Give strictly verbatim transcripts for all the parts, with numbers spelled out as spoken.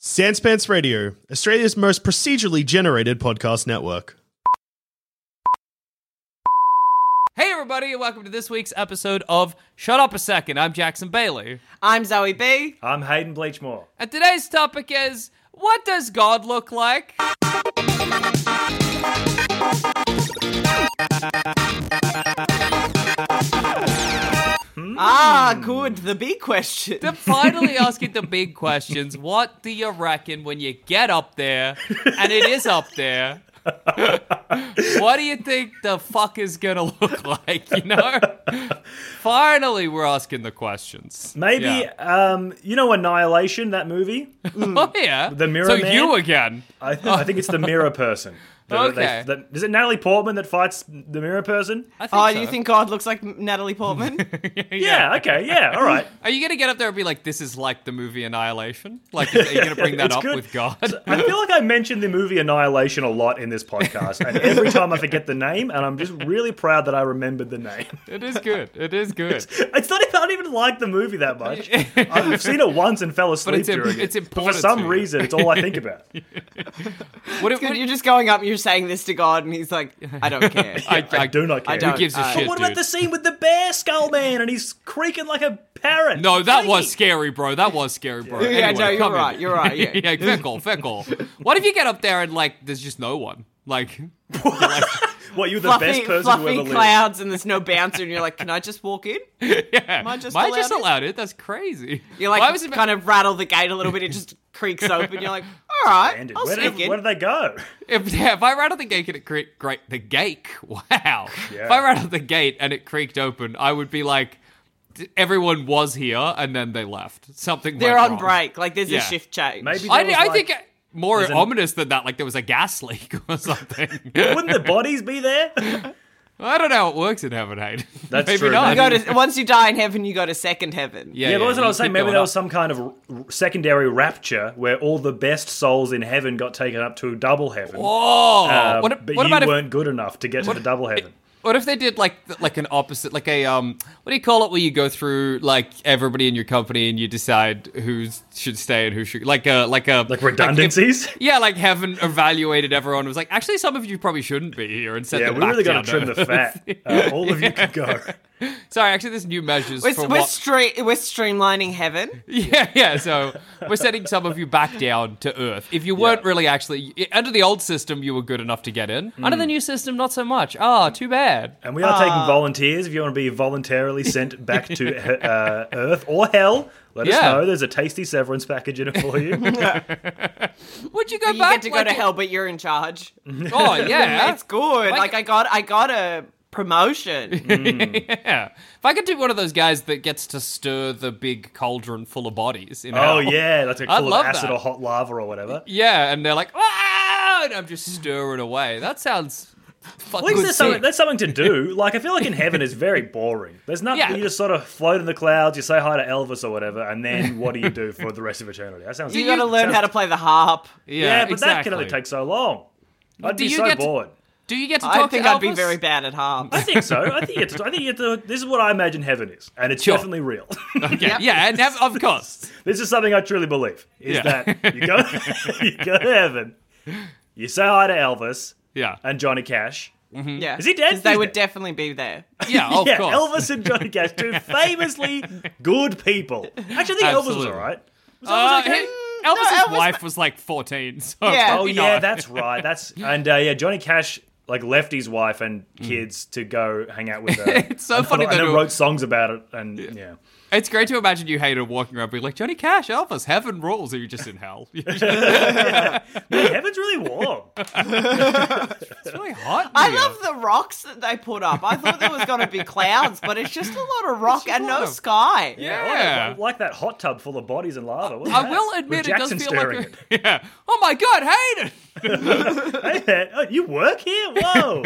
Sanspants Radio, Australia's most procedurally generated podcast network. Hey everybody, and welcome to this week's episode of Shut Up a Second. I'm Jackson Bailey. I'm Zoe B. I'm Hayden Bleachmore. And today's topic is, what does God look like? Ah, good. The big question. To finally asking the big questions, what do you reckon when you get up there, and it is up there, what do you think the fuck is gonna look like, you know? Finally, we're asking the questions. Maybe, Yeah. um, you know Annihilation, that movie? Oh, yeah. The Mirror so Man? you again. I, th- I think it's the Mirror Person. The- Okay. they- the- is it Natalie Portman that fights the Mirror Person? I think Oh, so. you think God looks like Natalie Portman? Yeah, okay, yeah, all right. Are you gonna get up there and be like, this is like the movie Annihilation? Like, are you gonna bring that It's up good. with God? I feel like I mentioned the movie Annihilation a lot in this podcast, and every time I forget the name, and I'm just really proud that I remembered the name. It is good. It is good. It's not even, I don't even like the movie that much. I've seen it once and fell asleep it's im- during it's it. But for important some to you. reason, it's all I think about. What if, Good, what, you're just going up and you're saying this to God, and he's like, I don't care. I, I do not care. I don't. Who gives a Uh, shit, But what dude? about the scene with the bear skull man and he's creaking like a parrot? No, that was Creaking. scary, bro. That was scary, bro. Yeah, Anyway, no, you're come in. right, you're right, yeah. yeah, fickle, fickle. What if you get up there and, like, there's just no one? Like, What, you're the Fluffy, best person who fluffy ever lived. clouds, and there's no bouncer, and you're like, can I just walk in? yeah. Am I just Am I allowed just in? allowed it? That's crazy. You like Why was it kind of rattle the gate a little bit, it just creaks open, you're like, all right, Bandit. I'll Where, sneak did, in. where did they go? If, yeah, if I rattled the gate and it creaked, great, the gate, wow. If I rattled the gate and it creaked open, I would be like, d- everyone was here and then they left. Something They're went on wrong. break, like there's Yeah. a shift change. Maybe I, there was I like- think more there's an- ominous than that, like there was a gas leak or something. Wouldn't the bodies be there? I don't know how it works in heaven, Hayden. That's Maybe true. not. You go to, once you die in heaven, you go to second heaven. Yeah, Yeah, but that's what I you was saying. keep Maybe going there up. was some kind of r- secondary rapture where all the best souls in heaven got taken up to double heaven. Whoa! Uh, what but what you about if, weren't good enough to get to the double heaven. what if they did like th- like an opposite, like a um, what do you call it? Where you go through like everybody in your company and you decide who should stay and who should like a like a Like redundancies? if- yeah, like heaven evaluated everyone and was like, actually, some of you probably shouldn't be here and send Yeah, them we back really got down to trim to the Earth. fat. Uh, all of you can go. Sorry, actually, there's new measures We're, for we're, what. stre- we're streamlining heaven. Yeah, yeah. So we're sending some of you back down to Earth. If you weren't Yeah. really actually under the old system, you were good enough to get in. Hmm. Under the new system, not so much. Ah, too bad. And we are taking volunteers. If you want to be voluntarily sent back to uh, Earth or Hell, let us Yeah. know. There's a tasty severance package in it for you. Would you go You back? get to go like, to hell, but you're in charge. Oh yeah, It's good. Like- Like, I got, I got a promotion. yeah. If I could do one of those guys that gets to stir the big cauldron full of bodies. In Oh, hell. yeah. That's like I'd full of love acid that. or hot lava or whatever. Yeah, and they're like, ah, and I'm just stirring away. That sounds fucking At least there's something, sick. there's something to do. Like, I feel like in heaven is very boring. There's nothing. Yeah. You just sort of float in the clouds, you say hi to Elvis or whatever, and then what do you do for the rest of eternity? That sounds You got to learn how to play the harp. Yeah, Yeah, but exactly. that can only take so long. I'd Do be you so get to- bored. Do you get to I talk think to I'd be Elvis? very bad at harp. I think so. I think it's. I think it's. This is what I imagine heaven is, and it's Sure. definitely real. Yeah, yeah, and have, of course. This is something I truly believe. Is Yeah. that you go, you go to heaven, you say hi to Elvis Yeah, and Johnny Cash. Yeah. Is he dead? 'Cause they He's would dead. definitely be there. yeah, of yeah, course. Elvis and Johnny Cash, two famously good people. Actually, I think Elvis was Absolutely. all right. Was Uh, Elvis okay? he- Elvis's Elvis- wife was like fourteen. So Yeah. Oh probably yeah, not. that's right. That's and uh, yeah, Johnny Cash like left his wife and kids to go hang out with her. It's so and, funny and that then it- wrote songs about it. And yeah, It's great to imagine you hated walking around being like, Johnny Cash, Elvis, heaven rules, or you're just in hell. It's Man, heaven's really warm. really hot in I here. love the rocks that they put up. I thought there was going to be clouds, but it's just a lot of rock just and a no lot of- sky. Yeah. I like that hot tub full of bodies and lava. What was I that? will With admit it does Jackson feel staring like a, yeah. Oh my god, Hayden! Hey man, oh, you work here? Whoa!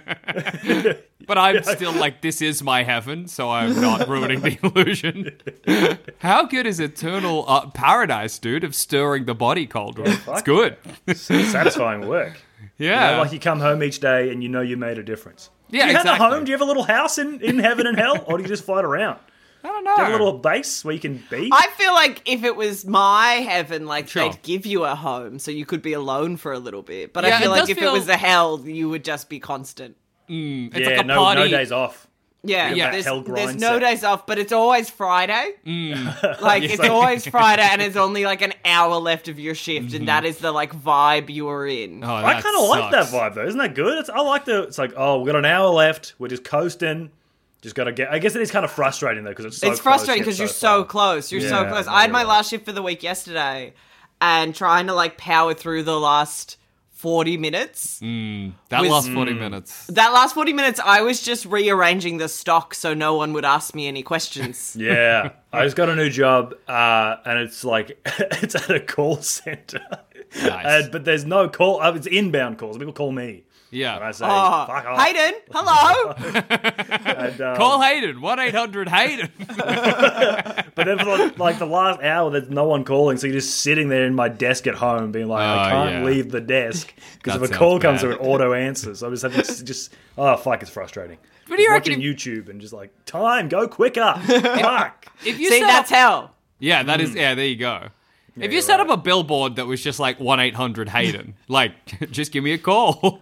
But I'm still like, this is my heaven, so I'm not ruining the illusion. How good is eternal uh, paradise, dude, of stirring the body cauldron? It's fuck good. Satisfying work. Yeah. You know, like you come home each day and you know you made a difference. Yeah, do you exactly. have a home? Do you have a little house in, in heaven and hell? Or do you just float around? I don't know. Do you have a little base where you can be? I feel like if it was my heaven, like Sure. they'd give you a home so you could be alone for a little bit. But Yeah, I feel it like does if feel- it was a hell, you would just be constant. It's yeah, like a no, party. no days off. Yeah, Yeah. there's, Hell there's grind no set. days off, but it's always Friday. Mm. Like, it's like- always Friday, and it's only like an hour left of your shift, and that is the like vibe you were in. Oh, I that kind of like that sucks. vibe though. Isn't that good? It's, I like the. It's like, oh, we got an hour left. We're just coasting. Just gotta get. I guess it is kind of frustrating though because it's so It's frustrating because because you're so close. You're so Yeah, close. no, I had you're my right. last shift for the week yesterday, and trying to like power through the last forty minutes. That With- last forty minutes. That last forty minutes, I was just rearranging the stock so no one would ask me any questions. Yeah, I just got a new job, uh, and it's like it's at a call center, Nice. and, but there's no call. Uh, it's inbound calls. People call me, Yeah. and I say, Oh, "Fuck off." Hayden, hello. And, um, Call Hayden. one eight hundred Hayden. But then for the, like the last hour, there's no one calling, so you're just sitting there in my desk at home, being like, I Oh, can't yeah. leave the desk because That if a call sounds comes bad. through, it auto answers. So I'm just having to just oh fuck, it's frustrating. What do you Just reckon watching YouTube and just like time, go quicker, fuck. If you See, set that's up, hell. Yeah, that is. Yeah, there you go. if you set up a billboard that was just like one eight hundred Hayden, like, just give me a call.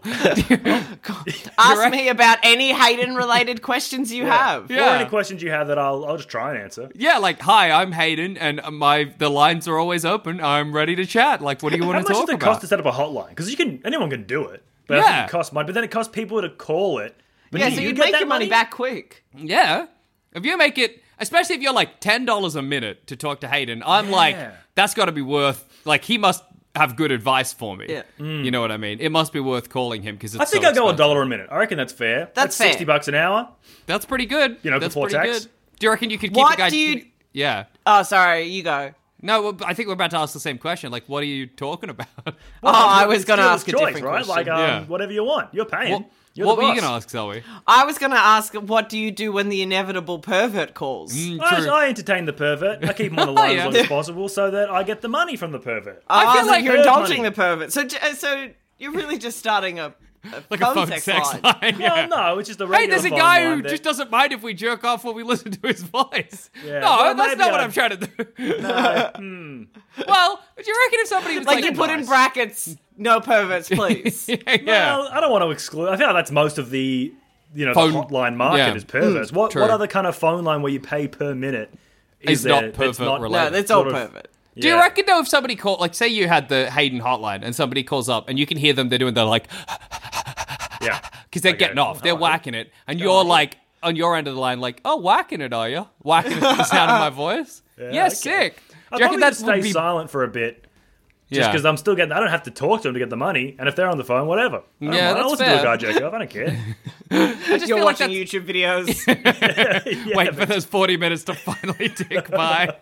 Ask right. me about any Hayden-related questions you have. Or Yeah. any questions you have that I'll I'll just try and answer. Yeah, like, hi, I'm Hayden, and my the lines are always open. I'm ready to chat. Like, what do you How want much to does talk it about? cost to set up a hotline? Because you can anyone can do it, but I Yeah. think it costs money. But then it costs people to call it. But Yeah, do so you you get make that your money back quick. Yeah. If you make it, especially if you're like ten dollars a minute to talk to Hayden, I'm like, Yeah. that's got to be worth, like, he must have good advice for me. Yeah. You know what I mean? It must be worth calling him because it's I think so I'll go a expensive. dollar a minute. I reckon that's fair. That's fair. sixty bucks an hour. That's pretty good. You know, that's before pretty tax. good. Do you reckon you could keep What a guy? do you- Yeah. Oh, sorry, you go. No, well, I think we're about to ask the same question. Like, what are you talking about? Oh, I was going to Dealer's ask a choice, different right? question. Like um, Yeah. whatever you want. You're paying. what You're what the were you boss. going to ask, Zoe? I was going to ask, what do you do when the inevitable pervert calls? Mm, I, true. I entertain the pervert. I keep him on the line Yeah. as long as possible so that I get the money from the pervert. I feel feel like like you're perv indulging money. the pervert. So, j- uh, so you're really just starting a, a Like phone a phone sex, sex line. line. yeah. Well, no, it's just a Hey, regular there's a phone guy line who that- just doesn't mind if we jerk off while we listen to his voice. Yeah, no, well, that's maybe not what I- I'm trying to do. hmm. Well, do you reckon if somebody was Like, like, you put in nice. brackets, no perverts, please. yeah, yeah. Well, I don't want to exclude. I feel like that's most of the, you know, Phone- the hotline market yeah. is perverts. what true. what other kind of phone line where you pay per minute It's is not there pervert that's not related. No, that's all sort of- pervert. Do you Yeah. reckon though if somebody called, like, say you had the Hayden hotline and somebody calls up and you can hear them, they're doing the like, Yeah, because they're Okay. getting off, they're Alright. whacking it, and you're like on your end of the line, like, oh, whacking it, are you? Whacking it to the sound of my voice? Yeah, okay. sick. I'd Do you reckon probably that just stay would be? silent for a bit. Just Yeah. because I'm still getting, I don't have to talk to them to get the money, and if they're on the phone, whatever. I don't Yeah, mind. that's I'll listen fair. to a guy jerk off. I don't care. I just You're feel like watching that's- YouTube videos. Yeah, Wait for those forty minutes to finally tick by.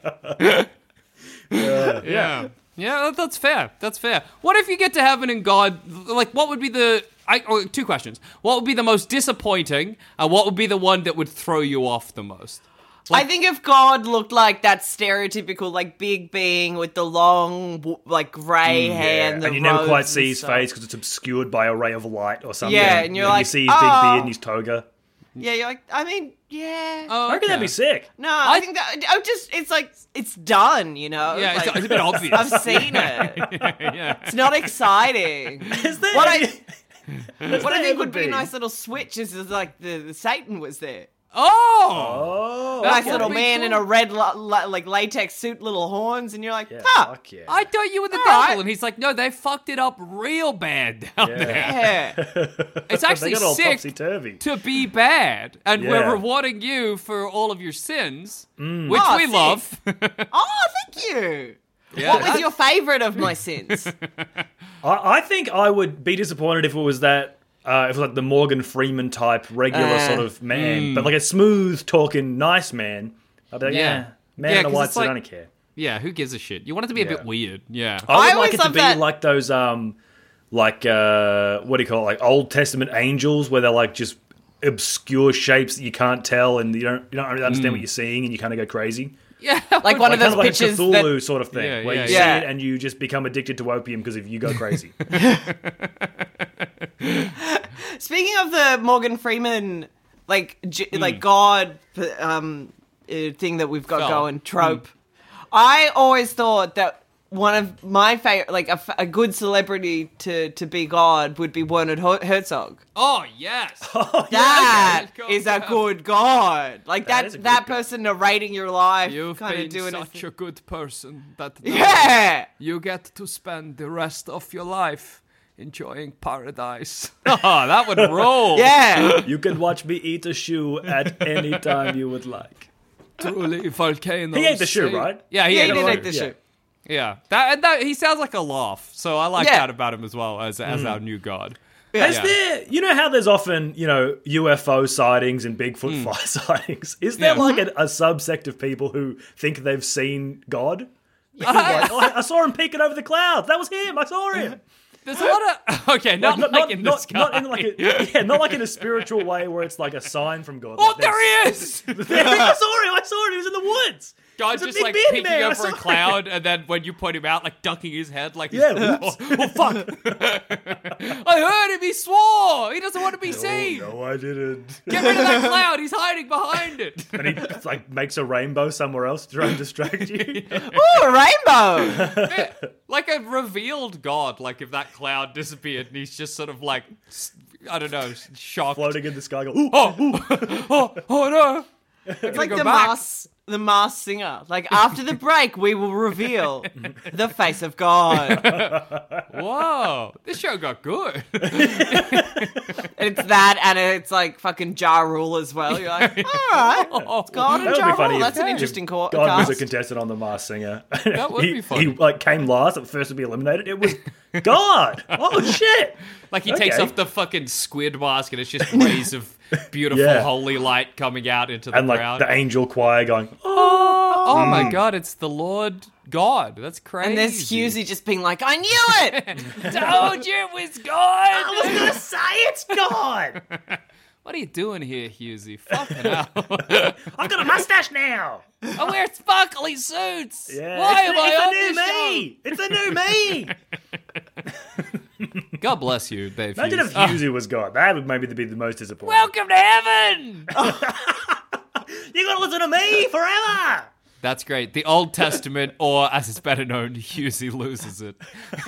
yeah. Yeah. Yeah, that- that's fair. That's fair. What if you get to heaven and God, like, what would be the, I, oh, two questions. What would be the most disappointing, and what would be the one that would throw you off the most? I think if God looked like that stereotypical, like, big being with the long, w- like, grey hair and the and you never quite robes see and his stuff. face because it's obscured by a ray of light or something. Yeah, and you're you like, see his big "Oh." beard and his toga. Yeah, you're like, I mean, yeah. Oh, I reckon that'd be sick. No, I, think that I just it's like it's done, you know. Yeah, it's, Like, it's a bit obvious. I've seen it. yeah. It's not exciting. Is there What any- I Has what I there think ever would be a been? nice little switch is, is like the, the Satan was there. Oh! Oh, That Nice would little be man cool. in a red la- la- like latex suit, little horns, and you're like, yeah, huh? fuck yeah. I thought you were the All devil. right. And he's like, no, they fucked it up real bad down Yeah. there. Yeah. It's actually they got all sick topsy turvy. to be bad. And we're Yeah. rewarding you for all of your sins, Mm. which Oh, we sick. love. Oh, thank you. Yeah, What was that's- your favorite of my sins? I, I think I would be disappointed if it was that. Uh, if it was like the Morgan Freeman type, regular Uh, sort of man, but like a smooth talking, nice man. I'd be like, Yeah. yeah, man Yeah, in a 'cause white it's suit, like- I don't care. Yeah, who gives a shit? You want it to be a bit Yeah. weird. Yeah. I would I like always it to love be that- like those, um, like uh, what do you call it? Like Old Testament angels, where they're like just obscure shapes that you can't tell, and you don't you don't really understand what you're seeing, and you kind of go crazy. Yeah. Like one Like of kind those of like a pictures Cthulhu that sort of thing, Yeah, where yeah, you yeah. see it and you just become addicted to opium because if you go crazy. Speaking of the Morgan Freeman, like J- Hmm. like God, um, uh, thing that we've got Fella. going, trope. I always thought that one of my favorite, like a, f- a good celebrity to, to be God would be Werner Her- Herzog. Oh, yes. That yeah. is a good God. Like That that, is a good that God. person narrating your life, You've kind of been doing such it. a good person that Yeah. you get to spend the rest of your life enjoying paradise. Oh, that would roll. Yeah. You can watch me eat a shoe at any time you would like. Truly, volcanoes. He ate the shoe, say- right? Yeah, he Yeah, ate he the did shoe. like the Yeah. shoe. Yeah, that and that he sounds like a laugh, so I like Yeah. that about him as well as as our new god. Is Yeah. there, you know how there's often, you know, U F O sightings and Bigfoot fly sightings? Is there Yeah. like a, a subsect of people who think they've seen God? Like, oh, I I saw him peeking over the clouds. That was him. I saw him. There's a lot of okay, not Like, like in the not, sky. not in like a, yeah, not like in a spiritual way where it's like a sign from God. oh, Like, there there's- he is! I saw him. I saw him. He was in the woods. God He's a just big like bearded peeking man. I over saw a him. cloud, and then when you point him out, like ducking his head, like Yeah. Whoops. Oh fuck. I heard him. He swore. He doesn't want to be seen. No, I didn't. Get rid of that cloud. He's hiding behind it. And he like makes a rainbow somewhere else to try and distract you. Ooh, a rainbow. Like a revealed God. Like if that cloud disappeared, and he's just sort of like, s- I don't know, shocked. Floating in the sky. Go, ooh, Oh, oh, oh no! It's like go the back. mass, the mass singer. Like after the break, we will reveal the face of God. Whoa, this show got good. It's that, and it's like fucking Ja Rule as well. You're like, all right, Oh, God and That would Ja be funny Rule. if- That's an if interesting co- God cast. was a contestant on The Masked Singer. That would he, be funny. He like came last, at first to be eliminated. It was God. Oh shit! Like he takes Okay. off the fucking squid mask, and it's just rays of beautiful Yeah. holy light coming out into the And like crowd. the angel choir going. oh, oh my god, it's the Lord God. That's crazy. And there's Husey just being like, I knew it. Told you it was God. I was gonna say it's God. What are you doing here, Husey? Fucking hell. I've got a mustache now. I wear sparkly suits. Yeah, Why it's, am I it's on a new this me. It's a new me. show? God bless you, Dave Imagine Hughes. if Husey was God. That would maybe be the most disappointing. Welcome to heaven. You gotta listen to me forever. That's great. The Old Testament, or as it's better known, Husey loses it.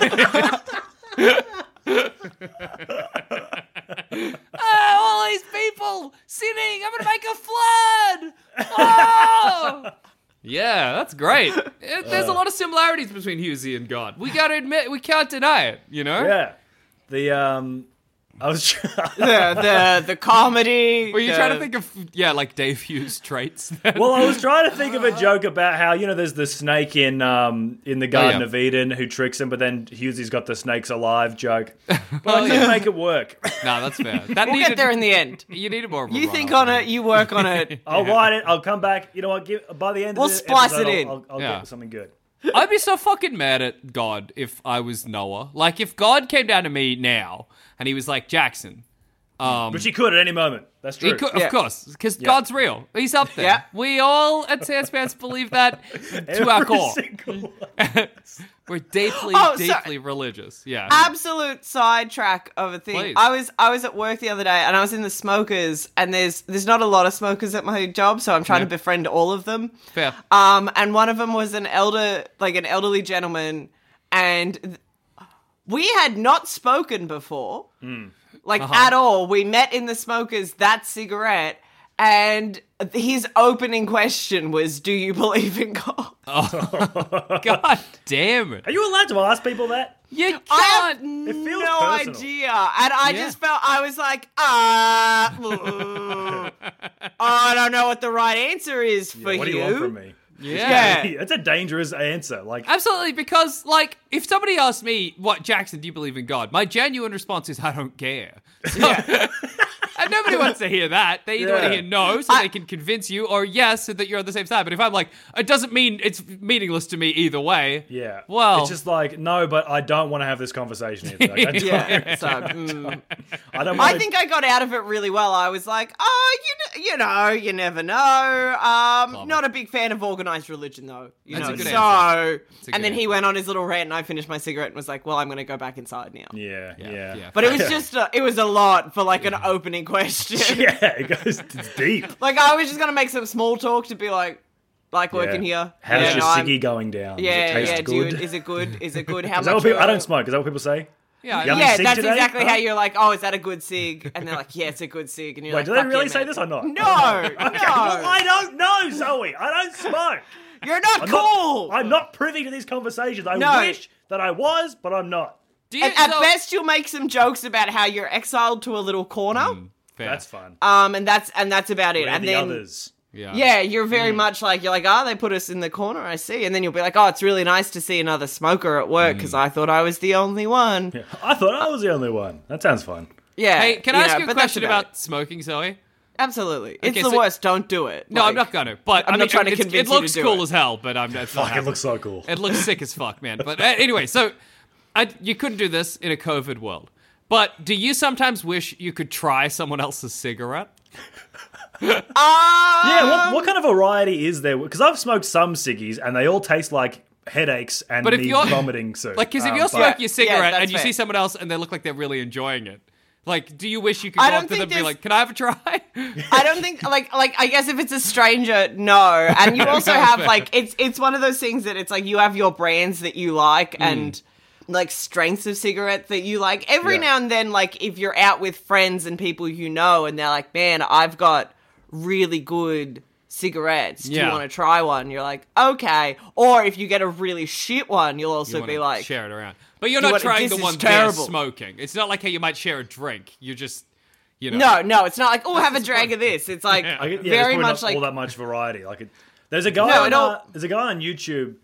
Ah, all these people sinning. I'm gonna make a flood. Oh! Yeah, that's great. It- There's a lot of similarities between Husey and God. We gotta admit, we can't deny it. You know? Yeah. The um, I was. Trying, the, the the comedy. Were you the- trying to think of yeah, like Dave Hughes traits? then? Well, I was trying to think of a joke about how, you know, there's the snake in um in the Garden yeah. of Eden who tricks him, but then Hughesy's got the snakes alive joke. But I couldn't yeah. make it work. No, that's fair. That We'll needed, get there in the end. You needed more. Of a You think run-up. on it, you work on it. I'll write it. I'll come back. You know what? Give, by the end We'll of the splice episode, it in. I'll, I'll, I'll Yeah. get something good. I'd be so fucking mad at God if I was Noah. Like, if God came down to me now and he was like, Jackson, um, But she could at any moment. That's true. he could, Yeah. of course, because God's real. He's up there. Yeah. We all at Sanspants believe that to our Every core. single We're deeply, Oh, sorry. deeply religious. Yeah. Absolute sidetrack of a thing. Please. I was I was at work the other day and I was in the smokers and there's there's not a lot of smokers at my job, so I'm trying Yeah. to befriend all of them. Fair. Um, and one of them was an elder, like an elderly gentleman, and th- we had not spoken before, like at all. We met in the smokers that cigarette, and his opening question was, "Do you believe in God?" God damn it. Are you allowed to ask people that? You can't. I have It feels no personal. idea, and I Yeah. just felt I was like, ah, uh, I don't know what the right answer is for What do you. you want from me? yeah. Yeah. It's a dangerous answer. Like, Absolutely, because, like, if somebody asked me, what, Jackson, do you believe in God? My genuine response is, I don't care. So, and nobody wants to hear that. They either want to Yeah. hear no, so I- they can convince you, or yes, so that you're on the same side. But if I'm like, it doesn't mean, it's meaningless to me either way. yeah. Well- it's just like, no, but I don't want to have this conversation here. Like, I, don't, Yeah, so mm. I don't I want think I got out of it really well. I was like, oh, you, kn- you know, you never know. Um, not a big fan of organized religion, though. You That's know, a good so. answer. That's a good And then he answer. went on his little rant, and I finished my cigarette and was like, well, I'm going to go back inside now. Yeah, yeah. yeah. But it was just, a, it was a lot for like an opening question. Yeah, it goes it's deep. Like, I was just going to make some small talk to be like, like working Yeah. here. How's yeah, your no, I'm- ciggy going down? Yeah, Does it taste yeah, good? dude. Is it good? Is it good? How Is that much? what people, I are- don't smoke. Is that what people say? Yeah, Yummy Yeah, cig that's today? exactly Huh? how you're like, oh, is that a good cig? And they're like, yeah, it's a good cig. And you're Wait, like, do they fuck really yeah, say man. this or not? No, Okay, no. well, I don't know, Zoe. I don't smoke. You're not I'm cool. Not, I'm not privy to these conversations. I No. wish that I was, but I'm not. Do you, At, at so- best, you'll make some jokes about how you're exiled to a little corner. Fair. That's fun. Um, and that's and that's about it. Where are and the then others? Yeah. yeah, you're very much like you're like, oh, they put us in the corner. I see, and then you'll be like, oh, it's really nice to see another smoker at work because I thought I was the only one. Yeah, Yeah. I thought I was the only one. That sounds fun. Hey, can I ask know, you a but that's question about smoking, Zoe? it. Absolutely, it's Okay, the so- worst. Don't do it. No, Like, I'm not gonna. But I'm I not mean, trying to it's- convince it you to looks do cool it. as hell, but I'm. That's not Fuck, it looks so cool. It looks sick as fuck, man. But uh, anyway, so I, you couldn't do this in a COVID world. But do you sometimes wish you could try someone else's cigarette? Ah, Yeah, what, what kind of variety is there? Because I've smoked some ciggies and they all taste like headaches and But if me you're- vomiting soon. Like, because if Um, you're but- smoking a cigarette that's and you fair. see someone else and they look like they're really enjoying it, like, do you wish you could I go don't up to them think and be there's- like, "Can I have a try?" I don't think like like I guess if it's a stranger, no. And you also have like it's it's one of those things that it's like you have your brands that you like and like strengths of cigarettes that you like. Every Yeah. now and then, like if you're out with friends and people you know and they're like, man, I've got really good cigarettes. Do Yeah. you want to try one? You're like, okay. Or if you get a really shit one, you'll also You be wanna like, share it around. But you're "Do you not want- trying this the is one they're terrible." smoking. It's not like how you might share a drink. You just, you know. no, no, it's not like, oh, have a is drag fun. of this. It's like Yeah. I get- yeah, very there's probably much not like all that much variety. Like, it, there's a guy. No, on, it don't- uh, there's a guy on YouTube,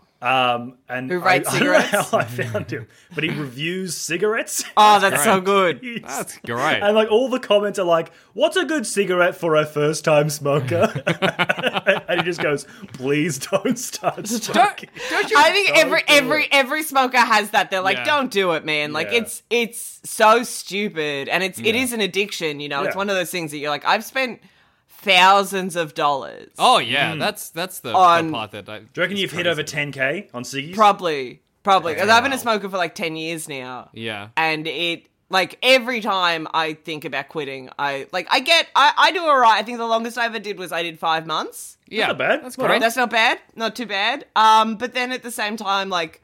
um, and Who rates I, I don't know cigarettes? how I found him, but he reviews cigarettes. oh, that's so great. good. He's- That's great. And like all the comments are like, "What's a good cigarette for a first-time smoker?" And he just goes, "Please don't start Don't, smoking." don't you? I think Don't every do every it. every smoker has that. They're like, Yeah. don't do it, man. Like Yeah. it's it's so stupid, and it's it Yeah. is an addiction. You know, it's Yeah. one of those things that you're like, I've spent thousands of dollars. Oh yeah, that's that's the, On- the part that. I, Do you reckon is you've hit crazy. over ten K on ciggies? Probably, probably. 'Cause I've been a Wow. smoker for like ten years now, Yeah. and it like every time I think about quitting, I like I get I I do alright. I think the longest I ever did was I did five months. Yeah, not bad. That's Well great. That's not bad, not too bad. Um, but then at the same time, like,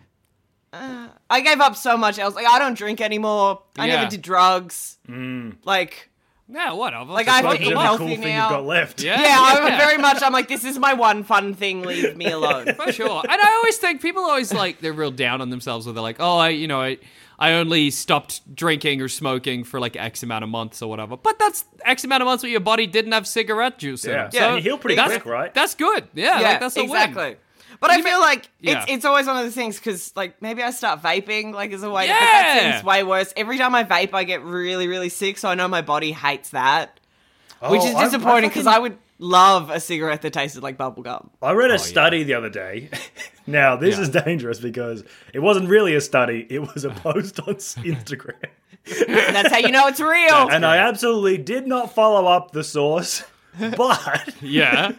uh, I gave up so much else. Like, I don't drink anymore. I Yeah. never did drugs. Mm. Like, Yeah, whatever. Like, Just I have fuck to them eat up. healthy cool thing now. you've got left. Yeah, yeah, I'm very much. I'm like, this is my one fun thing. Leave me alone. For sure. And I always think people always like they're real down on themselves where they're like, oh, I, you know, I, I only stopped drinking or smoking for like X amount of months or whatever. But that's X amount of months where your body didn't have cigarette juice in Yeah. it. Yeah, So and you heal pretty that's- quick, right? That's good. Yeah, Yeah, like that's a exactly. win. But I feel like Yeah. it's it's always one of those things because like maybe I start vaping like as a way. But Yeah. that seems way worse. Every time I vape, I get really really sick. So I know my body hates that, which Oh, is I- I disappointing because fucking- I would love a cigarette that tasted like bubblegum. I read a study the other day. Now, this Yeah. is dangerous because it wasn't really a study, it was a post on s- Instagram. And that's how you know it's real. And I absolutely did not follow up the source. But, Yeah.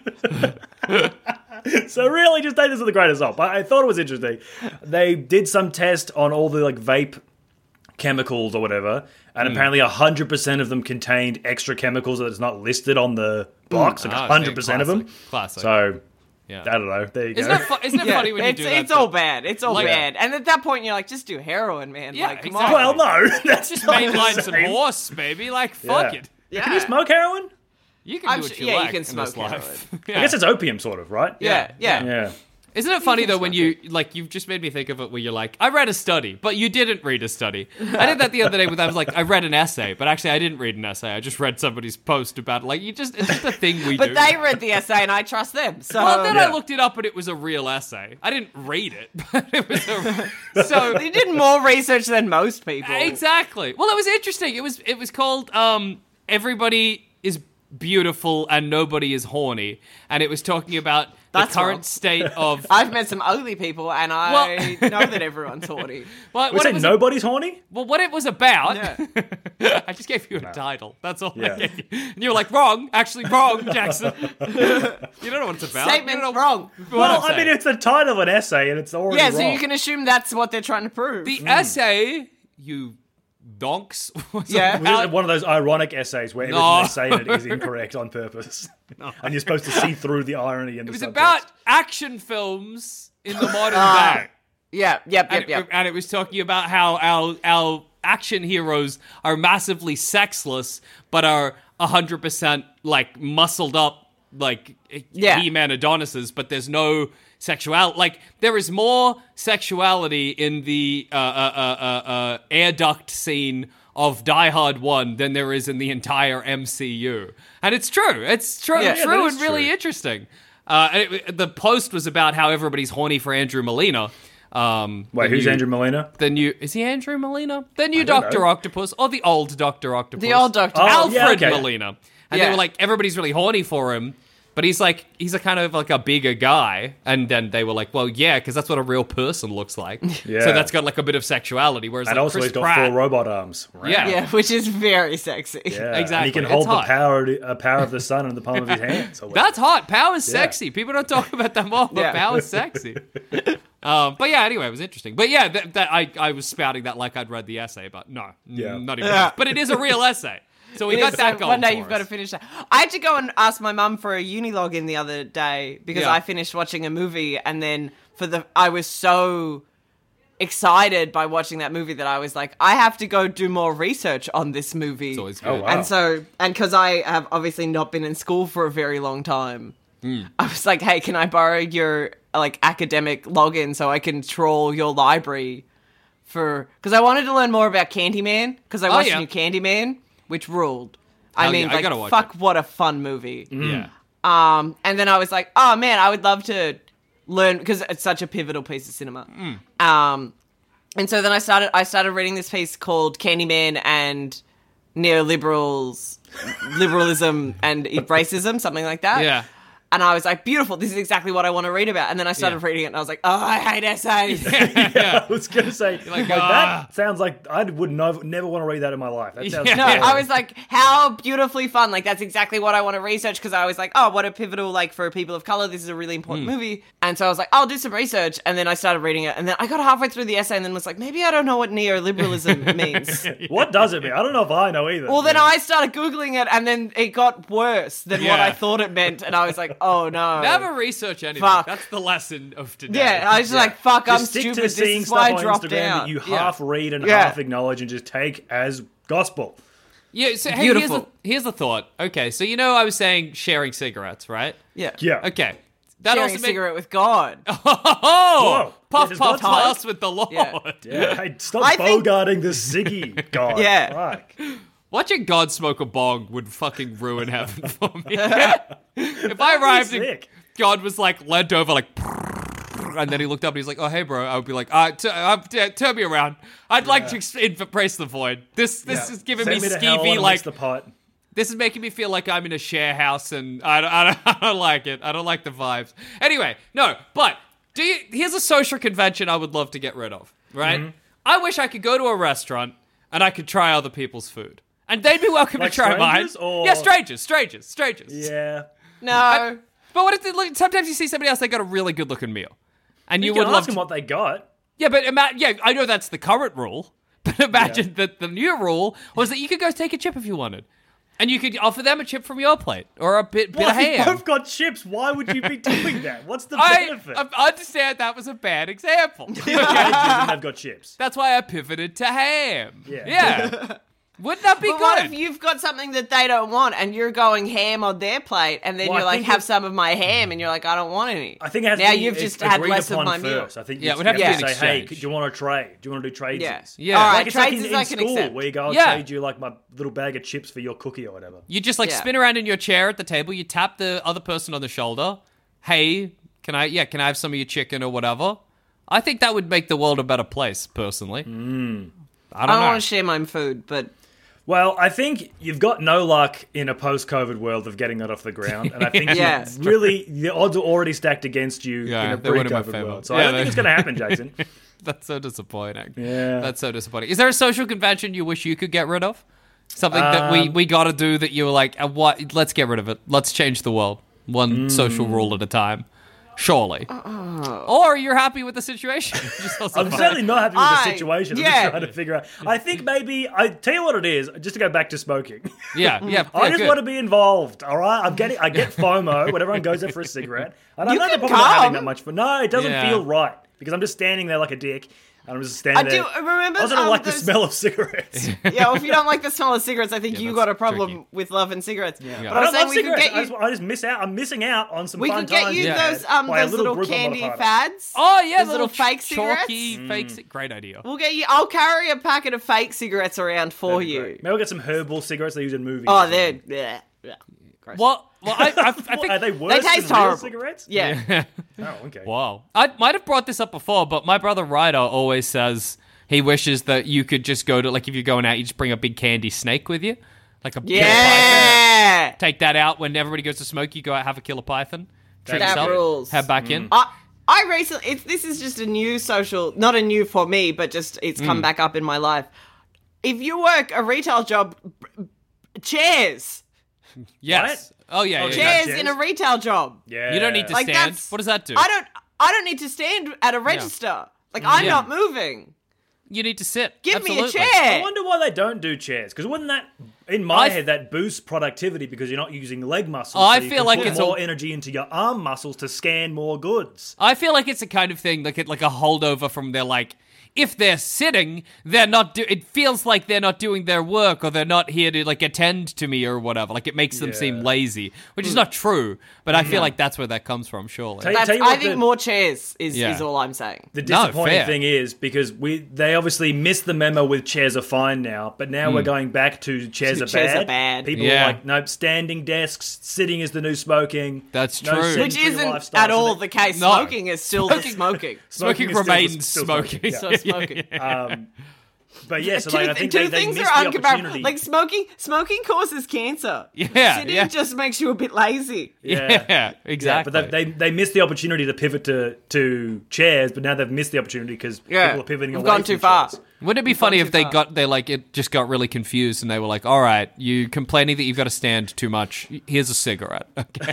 so really just take this with a grain of salt. But I thought it was interesting. They did some test on all the like vape chemicals or whatever, and apparently one hundred percent of them contained extra chemicals that is not listed on the box, like Ah, one hundred percent of them. classic, classic. So, Yeah. I don't know. There you Isn't go. that, fu- isn't it Yeah, funny when you it's, do that? it's all bad. It's all Like- bad. And at that point, you're like, just do heroin, man. Yeah, like, come exactly. on. Well, no. That's Just not the mainline some same. horse, baby. Like, fuck Yeah. it. Yeah. Can you smoke heroin? You can I'm do what su- you yeah, you like can in this smoke life. I Yeah. guess it's opium, sort of, right? Yeah, yeah. Yeah. Isn't it funny though when you like you've just made me think of it where you're like I read a study but you didn't read a study. I did that the other day with I was like I read an essay but actually I didn't read an essay. I just read somebody's post about it. Like you just it's just a thing we But do. they read the essay and I trust them. So well then Yeah. I looked it up and it was a real essay. I didn't read it, but it was a so you did more research than most people. exactly. Well, it was interesting. It was it was called um Everybody is Beautiful and Nobody is Horny, and it was talking about the That's current wrong. state of I've met some ugly people and I know that everyone's horny. well, We what it said was nobody's horny? Well, what it was about, Yeah. I just gave you a title. That's all Yeah. I gave you. And you were like, wrong, actually wrong, Jackson. You don't know what it's about. Statement You don't know wrong. what Well, I'm I mean, saying. it's the title of an essay and it's already Yeah, wrong. so you can assume that's what they're trying to prove. The essay, you donks. was Yeah. Was it about- one of those ironic essays where No. everything they say in it is incorrect on purpose, and you're supposed to see through the irony in the It was subtext? about action films in the modern Ah. day. Yeah, yep, And yep, yep. it, and it was talking about how our our action heroes are massively sexless, but are one hundred percent like muscled up, like Yeah. He-Man Adonises, but there's no sexuality. Like, there is more sexuality in the uh, uh, uh, uh, uh, air duct scene of Die Hard one than there is in the entire M C U. And it's true. It's true, Yeah, yeah, true that and is really true. interesting. Uh, and it, the post was about how everybody's horny for Andrew Molina. Um, Wait, the who's new- Andrew Molina? The new is he Andrew Molina? The new don't Doctor know. Octopus or the old Doctor Octopus? The old Doctor. Oh, Alfred yeah, okay. Molina. And Yeah. they were like, everybody's really horny for him, but he's like, he's a kind of like a bigger guy. And then they were like, well, yeah, because that's what a real person looks like. Yeah. So that's got like a bit of sexuality. Whereas And like also Chris he's got Pratt, four robot arms. Yeah. Yeah, which is very sexy. Yeah, Exactly. And he can It's hold the hot. power, uh, power of the sun in the palm of his hands. or whatever. That's hot. Power's Yeah. sexy. People don't talk about that more, but Yeah. power's sexy. um, but yeah, anyway, it was interesting. But yeah, that, that I, I was spouting that like I'd read the essay, but no, Yeah. not even. Yeah. But it is a real essay. So we It got is, that so going one day for you've got to us. finish that. I had to go and ask my mum for a Unilog in the other day because Yeah. I finished watching a movie, and then for the I was so excited by watching that movie that I was like, I have to go do more research on this movie. It's always good. Oh, wow. And so, and because I have obviously not been in school for a very long time, Hmm. I was like, hey, can I borrow your like academic login so I can troll your library for? Because I wanted to learn more about Candyman because I Oh, watched yeah. new Candyman, which ruled. I Hell mean, yeah, I like, gotta watch fuck, it. what a fun movie. Yeah. Um, and then I was like, oh man, I would love to learn because it's such a pivotal piece of cinema. Um, and so then I started, I started reading this piece called Candyman and Neoliberals, Liberalism and Racism, something like that. Yeah. And I was like, beautiful, this is exactly what I want to read about. And then I started Yeah. reading it and I was like, oh, I hate essays. I was going to say, like, like, ah. that sounds like I would never, never want to read that in my life. That sounds Yeah. No, boring. I was like, how beautifully fun. Like, that's exactly what I want to research because I was like, oh, what a pivotal, like, for people of color. This is a really important movie. And so I was like, I'll do some research. And then I started reading it. And then I got halfway through the essay and then was like, maybe I don't know what neoliberalism means. What does it mean? I don't know if I know either. Well, then I started Googling it and then it got worse than what Yeah. I thought it meant. And I was like, oh, no. Never research anything. Fuck. That's the lesson of today. Yeah, I was just like, fuck, I'm Just stick stupid. to This seeing is why stuff I on dropped Instagram out. that you Yeah. half read and Yeah. half acknowledge and just take as gospel. Yeah, so hey, here's Beautiful. the, here's the thought. Okay, so you know I was saying sharing cigarettes, right? Yeah. Yeah. Okay. That Sharing also a make- cigarette with God. Oh, Whoa. puff, This is puff, God's pass with the Lord. Yeah. Yeah. Hey, stop I think- bogarting the ciggy, God. Yeah. Fuck. Watching God smoke a bong would fucking ruin heaven for me. If I arrived and sick. God was like leant over like, and then he looked up and he's like, "Oh hey bro," I would be like, uh, t- uh, t- "Turn me around. I'd like to ex- embrace the void. This this Yeah. is giving Send me to hell, I skeevy wanna like mix the pot. This is making me feel like I'm in a share house, and I don't, I don't, I don't like it. I don't like the vibes. Anyway, no, but do you? Here's a social convention I would love to get rid of. Right? Mm-hmm. I wish I could go to a restaurant and I could try other people's food, and they'd be welcome Like to try mine. strangers, or- Yeah, strangers, strangers, strangers. Yeah. No. But what if they look? Sometimes you see somebody else, they got a really good looking meal, and you, You, would can love ask to. them what they got. Yeah, but ima- yeah, I know that's the current rule. But imagine that the new rule was that you could go take a chip if you wanted. And you could offer them a chip from your plate or a bit, bit Well, of if ham. both got chips, why would you be doing that? What's the I, benefit? I understand that was a bad example. Changes and they've got chips. That's why I pivoted to ham. Yeah. Yeah. Wouldn't that be But good? what if you've got something that they don't want and you're going ham on their plate and then Well, I you're like, think have it- some of my ham and you're like, I don't want any. I think it has now to be you've it's just had agreed less of upon my meal. first. I think Yeah, you it would have have to to be an say, hey, exchange. do you want to trade? Do you want to do trades? Yeah. Yeah. All right, Like it's like trades in, is I in can school accept. where you go, I'll Yeah. trade you like my little bag of chips for your cookie or whatever. You just like Yeah. spin around in your chair at the table, you tap the other person on the shoulder. Hey, can I, yeah, can I have some of your chicken or whatever? I think that would make the world a better place, personally. Mm. I I don't don't know. want to share my food, but Well, I think you've got no luck in a post-COVID world of getting that off the ground, and I think Yeah. you really the odds are already stacked against you Yeah, in a they weren't in my pre-COVID favor. world. So Yeah, I don't they- think it's going to happen, Jason. That's so disappointing. Yeah. That's so disappointing. Is there a social convention you wish you could get rid of? Something that we, Um, we got to do that you were like, uh, what? Let's get rid of it. Let's change the world. One social rule at a time. Surely. Uh, Or you're happy with the situation. Which is also I'm fine. certainly not happy with the I- situation. I'm yeah. just trying to figure out. I think maybe I tell you what it is. Just to go back to smoking, Yeah, yeah. I yeah, just good. want to be involved. All right, I'm getting. I get FOMO when everyone goes there for a cigarette. I don't You know the can problem with having come. that much fun. No, it doesn't Yeah. feel right because I'm just standing there like a dick. And I'm just standing I there. do remember. I also don't um, like the those- smell of cigarettes. Yeah, well, if you don't like the smell of cigarettes, I think Yeah, you that's got a problem tricky. with loving cigarettes. Yeah. But I I don't was saying love we could cigarettes. get I you. just, I just miss out. I'm missing out on some We fun could get times you Yeah. those um by a those little group of candy motherfuckers. fads. Oh, yeah, Those the little fake chalky cigarettes? fake ci- Great idea. We'll get you. I'll carry a packet of fake cigarettes around for That'd be you. great. Maybe we'll get some herbal cigarettes they use in movies. Oh, they're yeah, yeah. Gross. Well, well, I, I, I think Are they worse taste than real horrible. cigarettes? Yeah. Oh, okay. Wow. I might have brought this up before, but my brother Ryder always says he wishes that you could just go to, like, if you're going out, you just bring a big candy snake with you. Like a killer python. Yeah. Take that out when everybody goes to smoke. You go out, have a killer python. Treat That yourself. rules. Head back in. I I recently. It's, this is just a new social, not a new for me, but just it's come back up in my life. If you work a retail job, b- b- chairs, Yes. Oh, yeah. Oh, yeah, yeah. yeah. chairs in a retail job. Yeah. You don't need to Like stand. that's What does that do? I don't. I don't need to stand at a register. Like I'm Yeah. not moving. You need to sit. Give Absolutely. me a chair. I wonder why they don't do chairs. Because wouldn't that, in my I- head, that boosts productivity because you're not using leg muscles. I so you feel can like put it's more a- energy into your arm muscles to scan more goods. I feel like it's a kind of thing, like a, like a holdover from their, like, if they're sitting, they're not do- it feels like they're not doing their work, or they're not here to, like, attend to me or whatever. Like, it makes them Yeah. seem lazy, which is not true, but I feel like that's where that comes from, surely. Tell you- That's, tell you I what think the- more chairs is, Yeah. is all I'm saying. The No, disappointing fair. thing is because we they obviously missed the memo with chairs are fine now, but now we're going back to chairs, are, Chairs bad. are bad. People Yeah. are like, nope, standing desks, sitting is the new smoking. That's No true. sedentary Which isn't lifestyle. at So all that- the case. No. Smoking is still the smoking. Smoking, is still- remains still smoking. yeah. So smoking. Um, but yeah, so two like, I th- think two they, they things missed are the uncomparable. opportunity. Like smoking, smoking causes cancer. Yeah, Sitting yeah. just makes you a bit lazy. Yeah, Yeah, exactly. but they, they they missed the opportunity to pivot to, to chairs, but now they've missed the opportunity because Yeah. people are pivoting We've away gone from too far. chairs. Wouldn't it be funny gone if too they far. got they like it just got really confused and they were like, "All right, you complaining that you've got to stand too much? Here's a cigarette." Okay.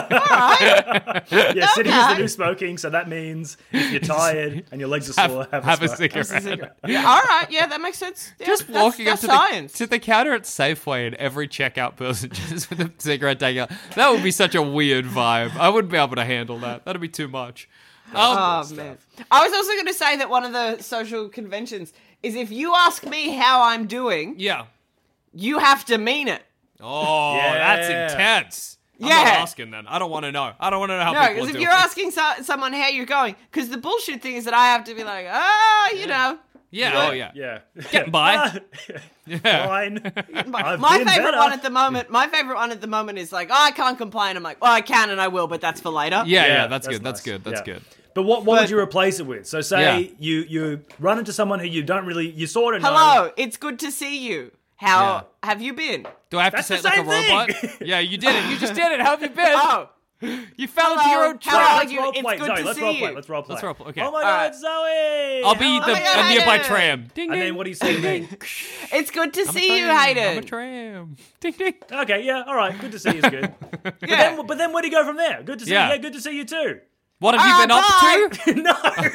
Yeah, sitting is the Okay. new smoking, so that means if you're tired and your legs are have, sore, have, have a, a smoke. cigarette. Yeah, all right, yeah, that makes sense. Yeah, Just that's- walking that's up to science. the, to the counter at Safeway and every checkout person just with a cigarette taking out. That would be such a weird vibe. I wouldn't be able to handle that. That'd be too much. Um, Oh man! I was also going to say that one of the social conventions is if you ask me how I'm doing, yeah. you have to mean it. Oh, Yeah. that's intense. I'm Yeah. not asking then. I don't want to know. I don't want to know how No, people because are if doing. you're asking so- someone how you're going, because the bullshit thing is that I have to be like, ah, you know. yeah, oh yeah. Yeah. Getting by. Ah, Yeah. Fine. My, I've my been favorite better. one at the moment, my favorite one at the moment is like, oh, I can't complain. I'm like, well, I can and I will, but that's for later. Yeah, yeah, Yeah, that's, that's good. That's nice. good. That's Yeah. good. But what, what But- would you replace it with? So say Yeah. you, you run into someone who you don't really, you sort of know. Hello, it's good to see you. How Yeah. have you been? Do I have That's to say the it like a same robot? thing. Yeah, you did it. You just did it. How have you been? Oh, You fell into your Hello. own How trap. are Let's you? role It's play. good Sorry, to let's see role play. you. Let's role play. Let's role play. Okay. Oh my All god, right. Zoe! I'll be How the my God, a nearby Hayden. tram. Ding And ding. then what do you say to me? it's good to I'm a see you, tram. I'm a Hayden. tram. Ding ding. Okay, yeah, all right. Good to see you is good. But, Yeah. then, but then where do you go from there? Good to see Yeah. you. Yeah, good to see you too. What have you Ah, been up bye. to?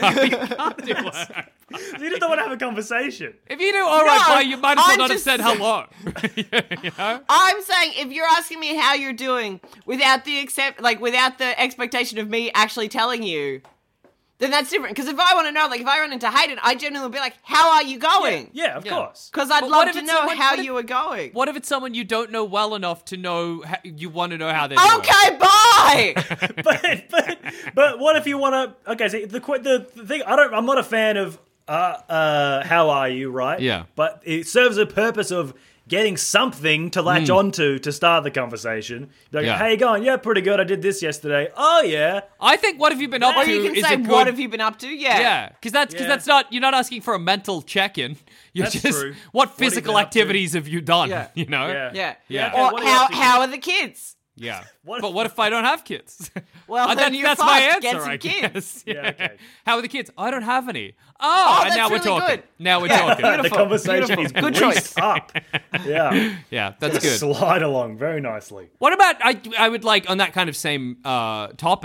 No. You just don't want to have a conversation. If you do all right, No, bye, you might as well I'm not have just said saying- hello. you know? I'm saying if you're asking me how you're doing without the accept, like without the expectation of me actually telling you, then that's different. Because if I want to know, like if I run into Hayden, I genuinely will be like, "How are you going?" Yeah, of Yeah. course. Because I'd But what love if to it's know someone- how what if- you were going. What if it's someone you don't know well enough to know how, you want to know how they're doing? Okay, bye. but, but but what if you want to? Okay, so the qu- the, the thing I don't. I'm not a fan of uh uh. How are you? Right? Yeah. But it serves a purpose of getting something to latch onto to start the conversation. Like, Yeah. how you going? Yeah, pretty good. I did this yesterday. Oh yeah. I think what have you been up Or to you can is say, a good... "What have you been up to?" Yeah. Yeah, because that's because Yeah. that's not you're not asking for a mental check-in. You're That's just true. what What have you physical been up to? activities have you done? Yeah. You know. Yeah. Yeah. Yeah. Okay, Or what are you how up to? how are the kids? Yeah. What- But what if I don't have kids? Well, Uh, then that- you're that's my fucked. answer, Get some I kids. guess. Yeah, okay. How are the kids? I don't have any. Oh, Oh, and that's now we're really talking. good. Now we're Yeah. talking. the Beautiful, conversation beautiful. is Good greased choice. up. Yeah. Yeah, that's good. Slide along very nicely. What about I? I would like on that kind of same uh, topic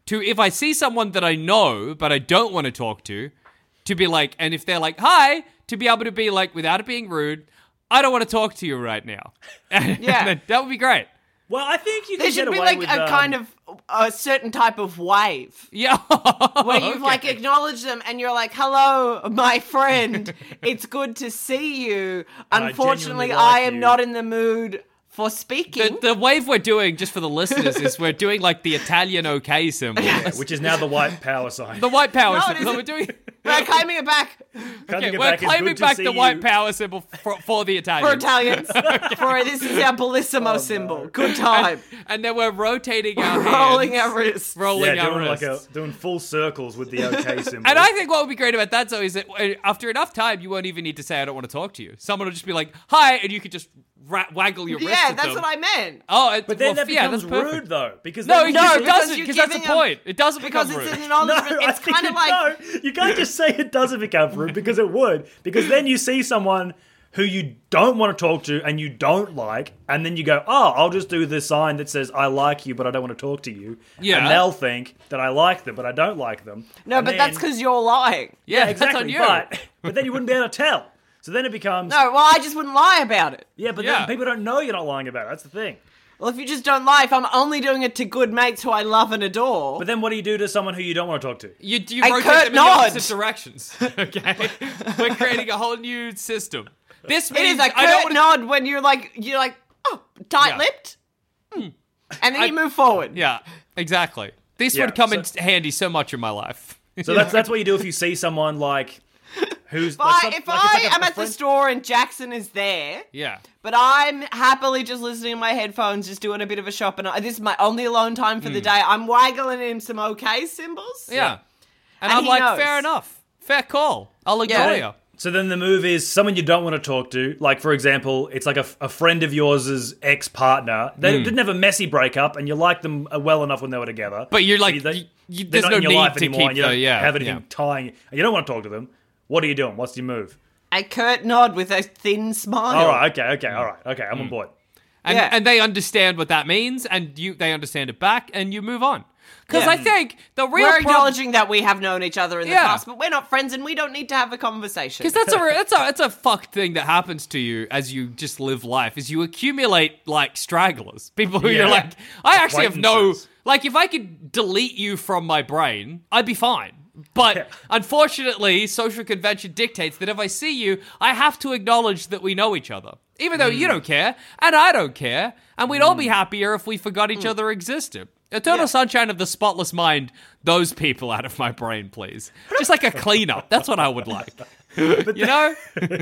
to if I see someone that I know but I don't want to talk to, to be like, and if they're like, hi, to be able to be like, without it being rude, I don't want to talk to you right now. Yeah. That would be great. Well, I think you There can get should be away like with a um, kind of a certain type of wave Yeah. where you've Okay. like acknowledged them and you're like, "Hello, my friend. It's good to see you. I Unfortunately, genuinely I like am you." not in the mood for speaking." The, the wave we're doing, just for the listeners, is we're doing like the Italian OK symbol. yeah, which is now the white power sign. The white power No, it symbol. So isn't. we're doing. We're claiming it back Coming Okay, it we're back is claiming good to back see the white you. power symbol for, for the for Italians. Italians. For this is our bellissimo symbol. Good time. And then we're rotating our hands. Rolling our wrists. Rolling Yeah, our doing like a wrists. doing full circles with the OK symbol. And I think what would be great about that, Zoe, is that uh, after enough time, you won't even need to say, I don't want to talk to you. Someone will just be like, hi, and you could just ra- waggle your wrist Yeah, at that's them. what I meant. Oh, it, But then well, that yeah, becomes that's perfect. rude, though, because No, then you no, just- it doesn't, you're because that's the giving 'em- point. It doesn't Because become it's rude. an No, acknowledgement. I It's think kind of it- like no, you can't just say it doesn't become rude because it would. Because then you see someone who you don't want to talk to and you don't like, and then you go, oh, I'll just do the sign that says I like you, but I don't want to talk to you. Yeah. And they'll think that I like them, but I don't like them. no, And but then- that's because you're lying. Yeah, exactly. that's on you. But, but then you wouldn't be able to tell. So then it becomes No, well, I just wouldn't lie about it. yeah, but Yeah. then people don't know you're not lying about it. That's the thing. Well, if you just don't lie, if I'm only doing it to good mates who I love and adore, But then what do you do to someone who you don't want to talk to? You, you I rotate curt them in the nod. opposite directions. Okay? We're creating a whole new system. This it means is a I don't curt wanna- nod when you're like, you're like, oh, tight-lipped, Hmm. and then I- you move forward. Yeah, exactly. This Yeah, would come so- in handy so much in my life. So that's that's what you do if you see someone like who's If like I, some- if like it's I like a- am a at the friend- store and Jackson is there, Yeah. but I'm happily just listening to my headphones, just doing a bit of a shop, and I, this is my only alone time for the day. I'm waggling him some okay symbols. Yeah. And, And I'm he like, knows. fair enough. Fair call. I'll ignore Yeah. you. So then the move is someone you don't want to talk to. Like, for example, it's like a, a friend of yours' ex-partner. They Hmm. didn't have a messy breakup, and you liked them uh, well enough when they were together. But you're like, they- you- you- they're there's not no in your need life to anymore, keep and you the- don't yeah, have anything yeah. tying. And you don't want to talk to them. What are you doing? What's your move? A curt nod with a thin smile. All right, okay, okay, all right, okay, I'm on board. And, Yeah. and they understand what that means, and you they understand it back, and you move on. Because Yeah. I think the real We're problem... acknowledging that we have known each other in the Yeah. past, but we're not friends and we don't need to have a conversation. Because that's a that's a that's a fucked thing that happens to you as you just live life. Is you accumulate like stragglers, people who you're Yeah. like, I actually have no Acquaintances. like. If I could delete you from my brain, I'd be fine. But Yeah. unfortunately, social convention dictates that if I see you, I have to acknowledge that we know each other, even though you don't care and I don't care, and we'd all be happier if we forgot each other existed. Eternal Yeah. Sunshine of the Spotless Mind, those people out of my brain, please. Just like a cleanup. That's what I would like. You know?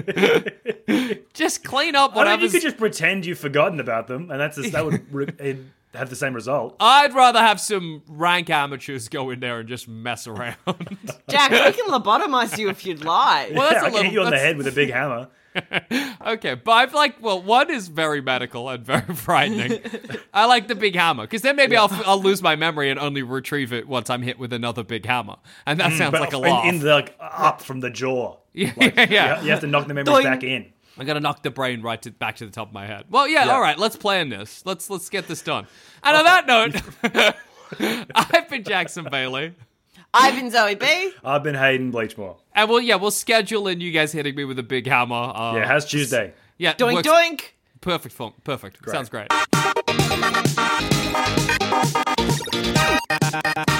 Just clean up I mean, you whatever's... could just pretend you've forgotten about them, and that's that would re- it'd have the same result. I'd rather have some rank amateurs go in there and just mess around. Jack, we can lobotomize you if you'd like. Well, that's Yeah, a I can little... hit you on the that's- head with a big hammer. Okay, but I feel like, well, one is very medical and very frightening. I like the big hammer, because then maybe I'll, I'll lose my memory and only retrieve it once I'm hit with another big hammer. And that sounds But like a in, laugh. in the like, up from the jaw. yeah, Like, yeah, you yeah. ha- You have to knock the memories Doink. back in. I'm gonna knock the brain right to, back to the top of my head. Well, yeah, Yeah. all right, let's plan this. Let's let's get this done. And on that note, I've been Jackson Bailey. I've been Zoe B. I've been Hayden Bleachmore. And well, yeah, we'll schedule in you guys hitting me with a big hammer. Uh, Yeah, how's Tuesday? Yeah, Doink works- doink. Perfect film. Perfect. Sounds great.